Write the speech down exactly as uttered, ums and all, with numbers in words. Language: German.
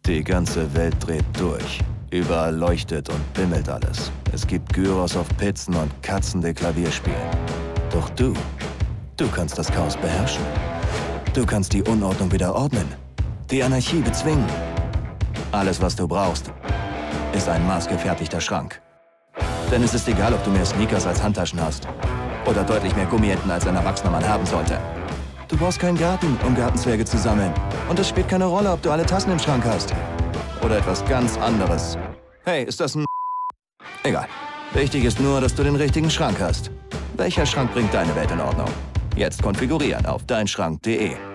Die ganze Welt dreht durch. Überall leuchtet und bimmelt alles. Es gibt Gyros auf Pizzen und Katzen, die Klavier spielen. Doch du, du kannst das Chaos beherrschen. Du kannst die Unordnung wieder ordnen, die Anarchie bezwingen. Alles, was du brauchst, ist ein maßgefertigter Schrank. Denn es ist egal, ob du mehr Sneakers als Handtaschen hast oder deutlich mehr Gummienten, als ein erwachsener Mann haben sollte. Du brauchst keinen Garten, um Gartenzwerge zu sammeln. Und es spielt keine Rolle, ob du alle Tassen im Schrank hast. Oder etwas ganz anderes. Hey, ist das ein... Egal. Wichtig ist nur, dass du den richtigen Schrank hast. Welcher Schrank bringt deine Welt in Ordnung? Jetzt konfigurieren auf deinschrank punkt de.